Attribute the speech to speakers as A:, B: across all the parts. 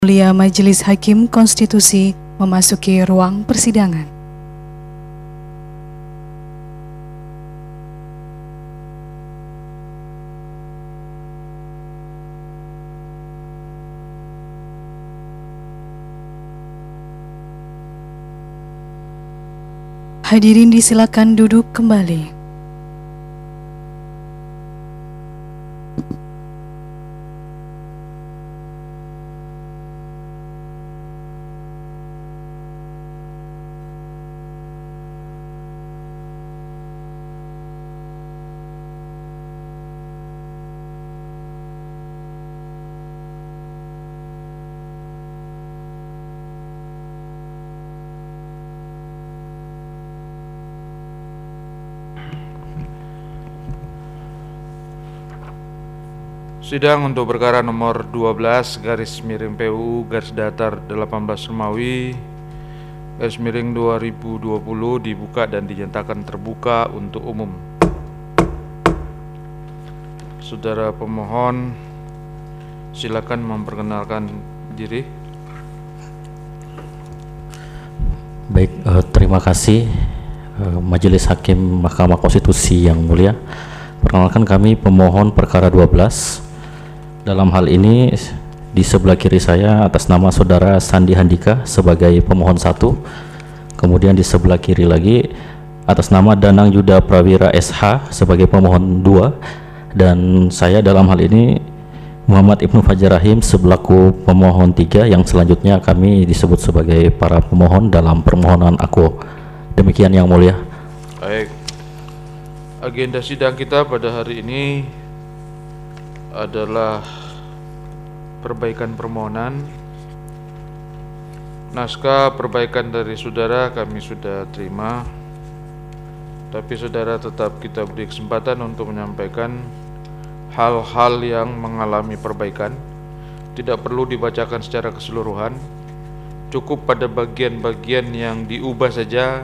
A: Mulia Majelis Hakim Konstitusi memasuki ruang persidangan. Hadirin disilakan duduk kembali.
B: Sidang untuk perkara nomor 12 garis miring PUU garis datar 18 Romawi garis miring 2020 dibuka dan dinyatakan terbuka untuk umum. Saudara pemohon, silakan memperkenalkan diri.
C: Baik, terima kasih Majelis Hakim Mahkamah Konstitusi yang mulia. Perkenalkan, kami pemohon perkara 12. Dalam hal ini di sebelah kiri saya atas nama Saudara Sandi Handika sebagai pemohon 1. Kemudian di sebelah kiri lagi atas nama Danang Yuda Prawira SH sebagai pemohon 2. Dan saya dalam hal ini Muhammad Ibnu Fajar Rahim selaku pemohon 3, yang selanjutnya kami disebut sebagai para pemohon dalam permohonan aku. Demikian yang mulia.
B: Baik. Agenda sidang kita pada hari ini adalah perbaikan permohonan. Naskah perbaikan dari saudara kami sudah terima, tapi saudara tetap kita beri kesempatan untuk menyampaikan hal-hal yang mengalami perbaikan. Tidak perlu dibacakan secara keseluruhan, cukup pada bagian-bagian yang diubah saja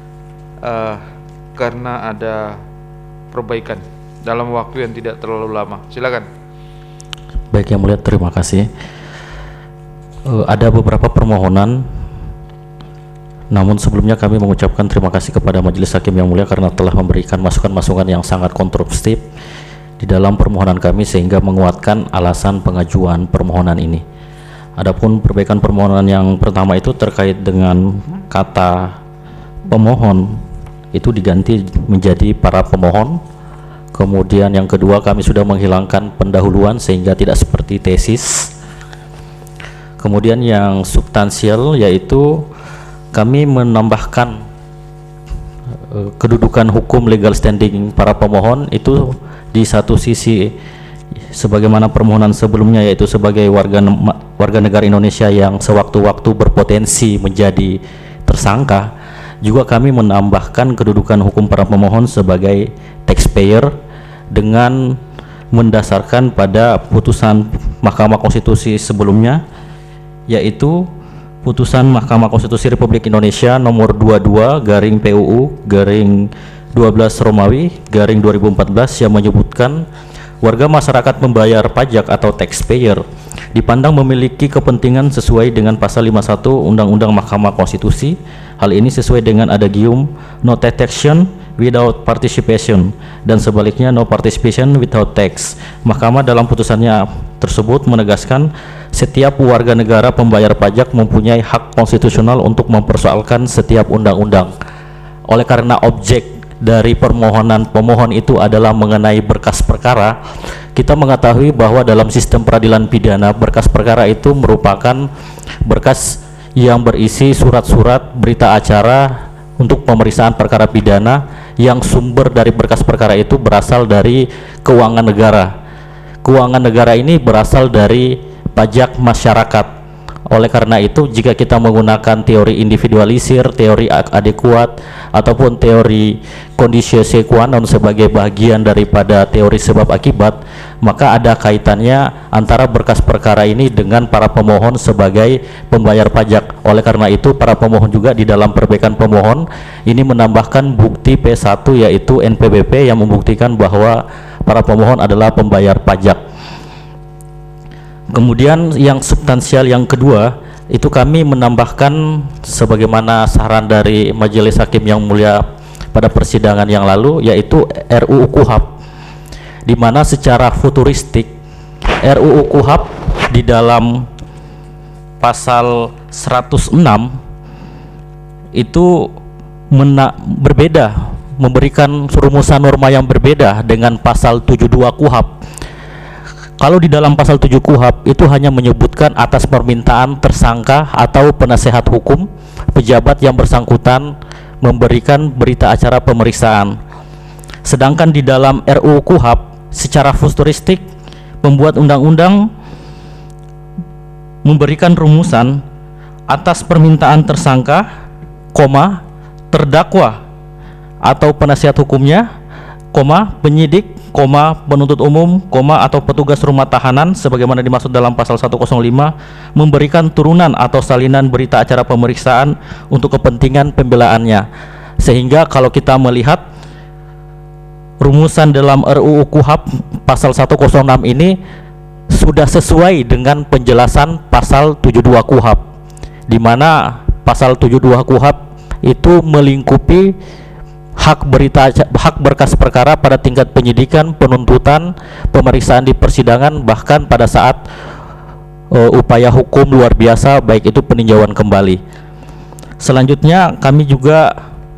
B: karena ada perbaikan dalam waktu yang tidak terlalu lama. Silakan.
C: Baik yang mulia, terima kasih. Ada beberapa permohonan, namun sebelumnya kami mengucapkan terima kasih kepada Majelis Hakim yang mulia karena telah memberikan masukan-masukan yang sangat konstruktif di dalam permohonan kami sehingga menguatkan alasan pengajuan permohonan ini. Adapun perbaikan permohonan yang pertama itu terkait dengan kata pemohon itu diganti menjadi para pemohon. Kemudian yang kedua, kami sudah menghilangkan pendahuluan sehingga tidak seperti tesis. Kemudian yang substansial yaitu kami menambahkan kedudukan hukum legal standing para pemohon itu di satu sisi sebagaimana permohonan sebelumnya, yaitu sebagai warga negara Indonesia yang sewaktu-waktu berpotensi menjadi tersangka. Juga kami menambahkan kedudukan hukum para pemohon sebagai taxpayer dengan mendasarkan pada putusan Mahkamah Konstitusi sebelumnya, yaitu putusan Mahkamah Konstitusi Republik Indonesia nomor 22 garing PUU garing 12 Romawi garing 2014 yang menyebutkan warga masyarakat membayar pajak atau taxpayer dipandang memiliki kepentingan sesuai dengan pasal 51 Undang-Undang Mahkamah Konstitusi. Hal ini sesuai dengan adagium no taxation without participation dan sebaliknya no participation without tax. Mahkamah dalam putusannya tersebut menegaskan setiap warga negara pembayar pajak mempunyai hak konstitusional untuk mempersoalkan setiap undang-undang. Oleh karena objek dari permohonan pemohon itu adalah mengenai berkas perkara, kita mengetahui bahwa dalam sistem peradilan pidana berkas perkara itu merupakan berkas yang berisi surat-surat berita acara untuk pemeriksaan perkara pidana yang sumber dari berkas perkara itu berasal dari keuangan negara. Keuangan negara ini berasal dari pajak masyarakat. Oleh karena itu, jika kita menggunakan teori individualisir, teori adekuat, ataupun teori conditio sine qua non sebagai bagian daripada teori sebab akibat, maka ada kaitannya antara berkas perkara ini dengan para pemohon sebagai pembayar pajak. Oleh karena itu, para pemohon juga di dalam perbaikan pemohon ini menambahkan bukti P1 yaitu NPWP yang membuktikan bahwa para pemohon adalah pembayar pajak. Kemudian yang substansial yang kedua itu kami menambahkan sebagaimana saran dari Majelis Hakim yang mulia pada persidangan yang lalu, yaitu RUU KUHP, di mana secara futuristik RUU KUHP di dalam pasal 106 itu berbeda, memberikan rumusan norma yang berbeda dengan pasal 72 KUHP. Kalau di dalam pasal 7 KUHP itu hanya menyebutkan atas permintaan tersangka atau penasehat hukum pejabat yang bersangkutan memberikan berita acara pemeriksaan. Sedangkan di dalam RUU KUHP secara futuristik membuat undang-undang memberikan rumusan atas permintaan tersangka, terdakwa atau penasihat hukumnya, penyidik, penuntut umum, atau petugas rumah tahanan sebagaimana dimaksud dalam pasal 105 memberikan turunan atau salinan berita acara pemeriksaan untuk kepentingan pembelaannya. Sehingga kalau kita melihat rumusan dalam RUU KUHP pasal 106 ini sudah sesuai dengan penjelasan pasal 72 KUHP, di mana pasal 72 KUHP itu melingkupi hak berkas perkara pada tingkat penyidikan, penuntutan, pemeriksaan di persidangan, bahkan pada saat upaya hukum luar biasa, baik itu peninjauan kembali. Selanjutnya kami juga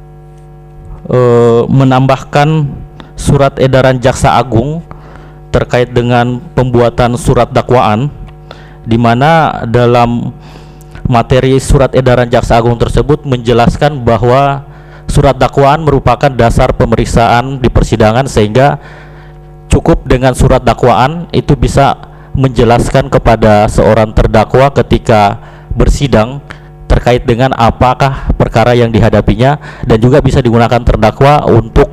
C: menambahkan surat edaran Jaksa Agung terkait dengan pembuatan surat dakwaan, di mana dalam materi surat edaran Jaksa Agung tersebut menjelaskan bahwa surat dakwaan merupakan dasar pemeriksaan di persidangan, sehingga cukup dengan surat dakwaan itu bisa menjelaskan kepada seorang terdakwa ketika bersidang terkait dengan apakah perkara yang dihadapinya, dan juga bisa digunakan terdakwa untuk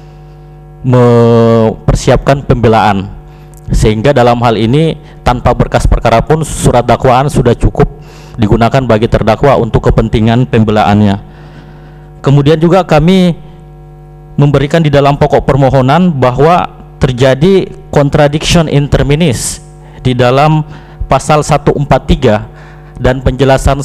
C: mempersiapkan pembelaan. Sehingga dalam hal ini tanpa berkas perkara pun surat dakwaan sudah cukup digunakan bagi terdakwa untuk kepentingan pembelaannya. Kemudian juga kami memberikan di dalam pokok permohonan bahwa terjadi contradiction in terminis di dalam pasal 143 dan penjelasan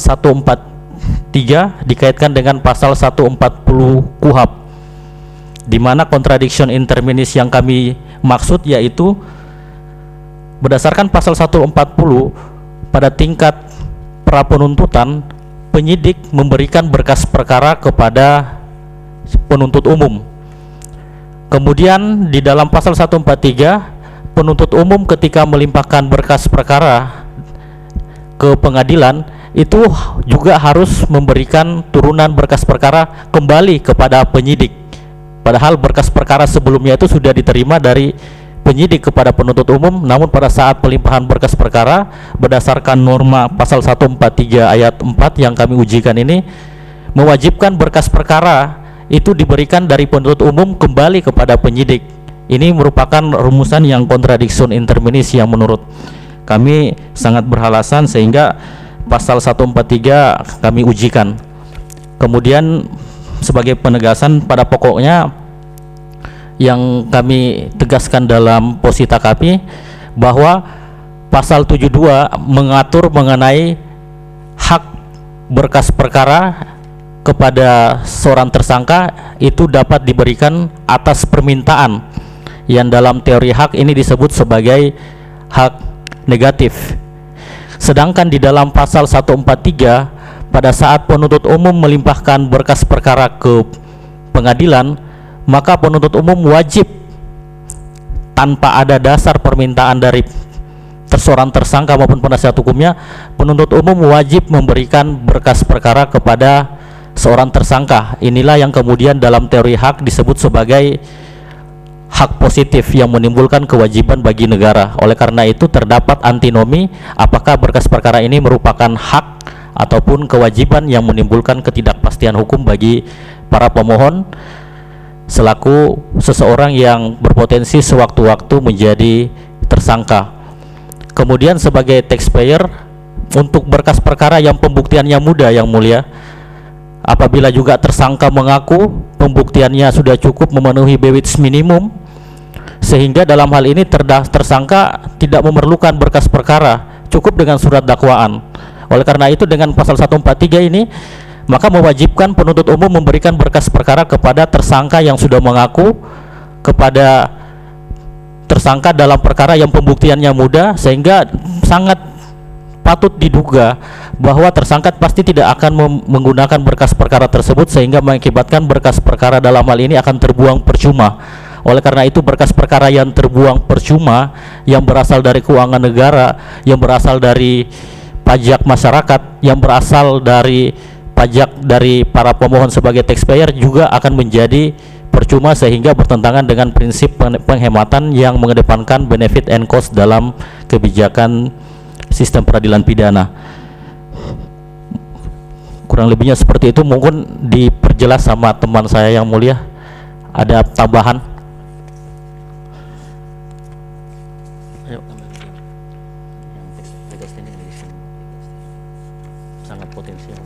C: 143 dikaitkan dengan pasal 140 KUHP, di mana contradiction in terminis yang kami maksud yaitu berdasarkan pasal 140 pada tingkat pra penuntutan, penyidik memberikan berkas perkara kepada penuntut umum. Kemudian di dalam pasal 143, penuntut umum ketika melimpahkan berkas perkara ke pengadilan itu juga harus memberikan turunan berkas perkara kembali kepada penyidik. Padahal berkas perkara sebelumnya itu sudah diterima dari penyidik kepada penuntut umum, namun pada saat pelimpahan berkas perkara berdasarkan norma pasal 143 ayat 4 yang kami ujikan ini mewajibkan berkas perkara itu diberikan dari penuntut umum kembali kepada penyidik. Ini merupakan rumusan yang contradiction in terminis yang menurut kami sangat beralasan, sehingga pasal 143 kami ujikan. Kemudian sebagai penegasan pada pokoknya yang kami tegaskan dalam posita kami bahwa pasal 72 mengatur mengenai hak berkas perkara kepada seorang tersangka itu dapat diberikan atas permintaan, yang dalam teori hak ini disebut sebagai hak negatif. Sedangkan di dalam pasal 143 pada saat penuntut umum melimpahkan berkas perkara ke pengadilan, maka penuntut umum wajib tanpa ada dasar permintaan dari seorang tersangka maupun penasihat hukumnya, penuntut umum wajib memberikan berkas perkara kepada seorang tersangka. Inilah yang kemudian dalam teori hak disebut sebagai hak positif yang menimbulkan kewajiban bagi negara. Oleh karena itu terdapat antinomi apakah berkas perkara ini merupakan hak ataupun kewajiban yang menimbulkan ketidakpastian hukum bagi para pemohon selaku seseorang yang berpotensi sewaktu-waktu menjadi tersangka. Kemudian sebagai taxpayer, untuk berkas perkara yang pembuktiannya mudah yang mulia, apabila juga tersangka mengaku pembuktiannya sudah cukup memenuhi bewitz minimum, sehingga dalam hal ini tersangka tidak memerlukan berkas perkara, cukup dengan surat dakwaan. Oleh karena itu dengan pasal 143 ini maka mewajibkan penuntut umum memberikan berkas perkara kepada tersangka yang sudah mengaku, kepada tersangka dalam perkara yang pembuktiannya mudah, sehingga sangat patut diduga bahwa tersangka pasti tidak akan menggunakan berkas perkara tersebut, sehingga mengakibatkan berkas perkara dalam hal ini akan terbuang percuma. Oleh karena itu berkas perkara yang terbuang percuma, yang berasal dari keuangan negara, yang berasal dari pajak masyarakat, yang berasal dari pajak dari para pemohon sebagai taxpayer juga akan menjadi percuma, sehingga bertentangan dengan prinsip penghematan yang mengedepankan benefit and cost dalam kebijakan sistem peradilan pidana. Kurang lebihnya seperti itu, mungkin diperjelas sama teman saya yang mulia. Ada tambahan? Ayo. Sangat potensial.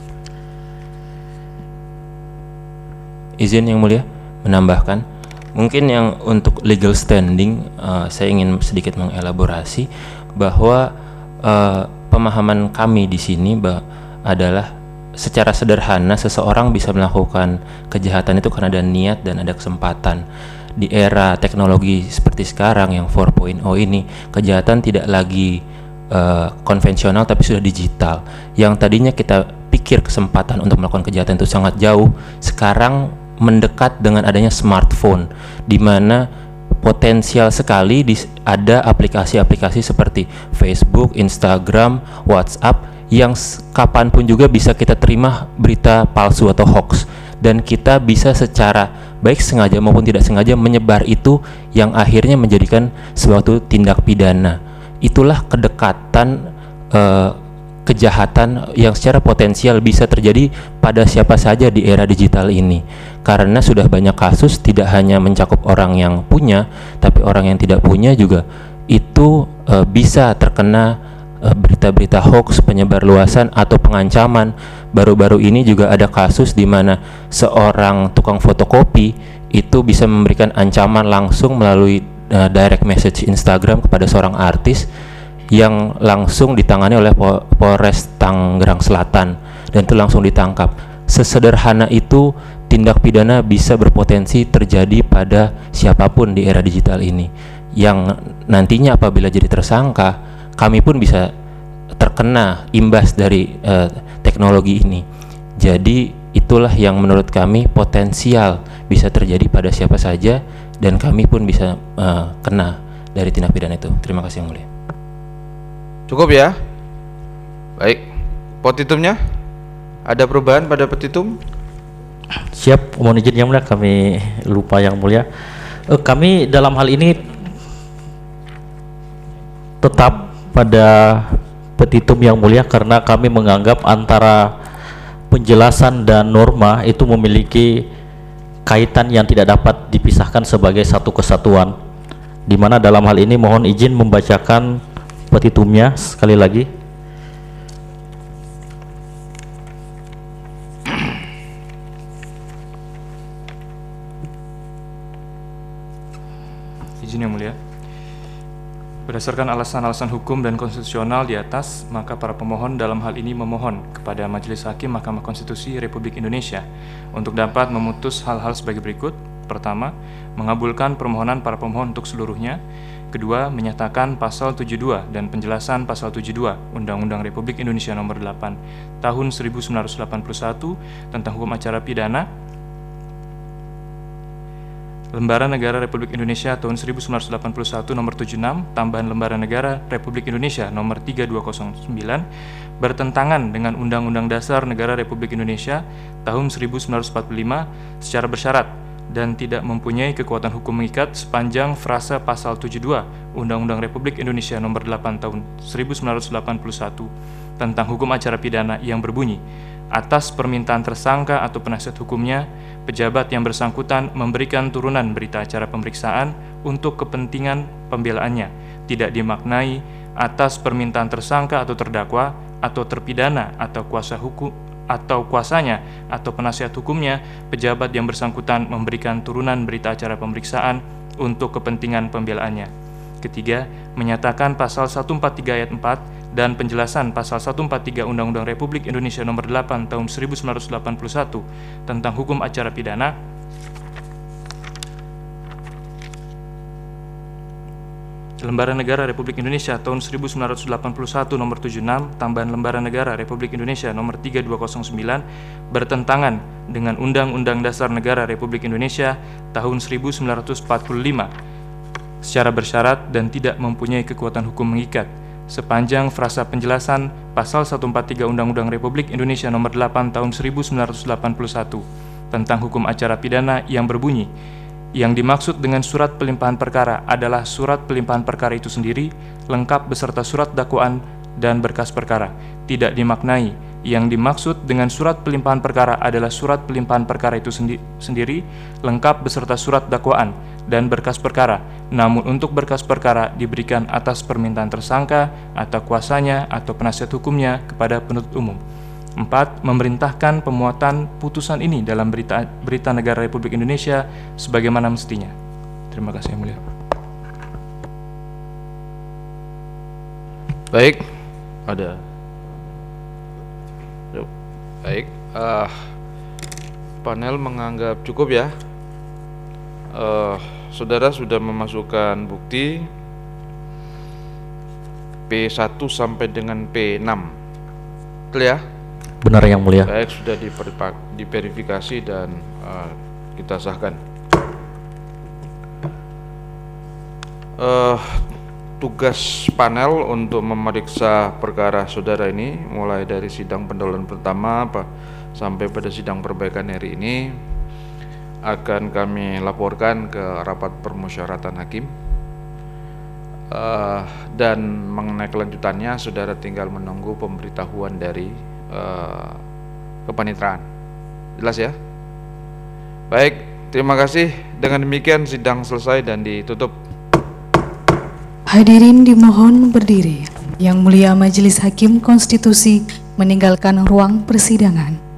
D: Izin yang mulia menambahkan, mungkin yang untuk legal standing saya ingin sedikit mengelaborasi bahwa pemahaman kami di sini adalah secara sederhana seseorang bisa melakukan kejahatan itu karena ada niat dan ada kesempatan. Di era teknologi seperti sekarang yang 4.0 ini, kejahatan tidak lagi konvensional tapi sudah digital. Yang tadinya kita pikir kesempatan untuk melakukan kejahatan itu sangat jauh, sekarang mendekat dengan adanya smartphone, di mana potensial sekali ada aplikasi-aplikasi seperti Facebook, Instagram, WhatsApp yang kapanpun juga bisa kita terima berita palsu atau hoax, dan kita bisa secara baik sengaja maupun tidak sengaja menyebar itu, yang akhirnya menjadikan suatu tindak pidana. Itulah kedekatan kejahatan yang secara potensial bisa terjadi pada siapa saja di era digital ini, karena sudah banyak kasus tidak hanya mencakup orang yang punya, tapi orang yang tidak punya juga itu bisa terkena berita-berita hoax, penyebar luasan atau pengancaman. Baru-baru ini juga ada kasus di mana seorang tukang fotokopi itu bisa memberikan ancaman langsung melalui direct message Instagram kepada seorang artis, yang langsung ditangani oleh Polres Tangerang Selatan, dan itu langsung ditangkap. Sesederhana itu tindak pidana bisa berpotensi terjadi pada siapapun di era digital ini, yang nantinya apabila jadi tersangka, kami pun bisa terkena imbas dari teknologi ini. Jadi itulah yang menurut kami potensial bisa terjadi pada siapa saja, dan kami pun bisa kena dari tindak pidana itu. Terima kasih yang mulia.
B: Cukup ya? Baik. Petitumnya? Ada perubahan pada petitum?
C: Siap, mohon izin yang mulia, kami lupa yang mulia. Kami dalam hal ini tetap pada petitum yang mulia, karena kami menganggap antara penjelasan dan norma itu memiliki kaitan yang tidak dapat dipisahkan sebagai satu kesatuan, di mana dalam hal ini mohon izin membacakan petitumnya sekali lagi.
E: Izin yang mulia, berdasarkan alasan-alasan hukum dan konstitusional di atas, maka para pemohon dalam hal ini memohon kepada Majelis Hakim Mahkamah Konstitusi Republik Indonesia untuk dapat memutus hal-hal sebagai berikut. Pertama, mengabulkan permohonan para pemohon untuk seluruhnya. Kedua, menyatakan pasal 72 dan penjelasan pasal 72 Undang-Undang Republik Indonesia Nomor 8 Tahun 1981 tentang hukum acara pidana, Lembaran Negara Republik Indonesia tahun 1981 Nomor 76 tambahan Lembaran Negara Republik Indonesia Nomor 3209 bertentangan dengan Undang-Undang Dasar Negara Republik Indonesia tahun 1945 secara bersyarat dan tidak mempunyai kekuatan hukum mengikat sepanjang frasa pasal 72 Undang-Undang Republik Indonesia Nomor 8 Tahun 1981 tentang hukum acara pidana yang berbunyi, atas permintaan tersangka atau penasihat hukumnya, pejabat yang bersangkutan memberikan turunan berita acara pemeriksaan untuk kepentingan pembelaannya, tidak dimaknai atas permintaan tersangka atau terdakwa atau terpidana atau kuasa hukum atau kuasanya atau penasihat hukumnya, pejabat yang bersangkutan memberikan turunan berita acara pemeriksaan untuk kepentingan pembelaannya. Ketiga, menyatakan pasal 143 ayat 4 dan penjelasan pasal 143 Undang-Undang Republik Indonesia Nomor 8 Tahun 1981 tentang hukum acara pidana, Lembaran Negara Republik Indonesia tahun 1981 nomor 76 tambahan Lembaran Negara Republik Indonesia nomor 3209 bertentangan dengan Undang-Undang Dasar Negara Republik Indonesia tahun 1945 secara bersyarat dan tidak mempunyai kekuatan hukum mengikat. Sepanjang frasa penjelasan pasal 143 Undang-Undang Republik Indonesia nomor 8 tahun 1981 tentang hukum acara pidana yang berbunyi, yang dimaksud dengan surat pelimpahan perkara adalah surat pelimpahan perkara itu sendiri, lengkap beserta surat dakwaan dan berkas perkara. Tidak dimaknai yang dimaksud dengan surat pelimpahan perkara adalah surat pelimpahan perkara itu sendiri, lengkap beserta surat dakwaan dan berkas perkara. Namun untuk berkas perkara diberikan atas permintaan tersangka atau kuasanya atau penasihat hukumnya kepada penuntut umum. 4. Memerintahkan pemuatan putusan ini dalam berita negara Republik Indonesia sebagaimana mestinya. Terima kasih yang mulia.
B: Baik, ada. Baik, panel menganggap cukup ya. Saudara sudah memasukkan bukti P1 sampai dengan P6. Betul ya?
C: Benar yang mulia.
B: Baik, sudah diverifikasi dan kita sahkan. Tugas panel untuk memeriksa perkara saudara ini mulai dari sidang pendahuluan pertama sampai pada sidang perbaikan hari ini akan kami laporkan ke rapat permusyawaratan hakim, dan mengenai kelanjutannya saudara tinggal menunggu pemberitahuan dari kepanitraan. Jelas ya? Baik, terima kasih. Dengan demikian sidang selesai dan ditutup.
A: Hadirin dimohon berdiri. Yang Mulia Majelis Hakim Konstitusi meninggalkan ruang persidangan.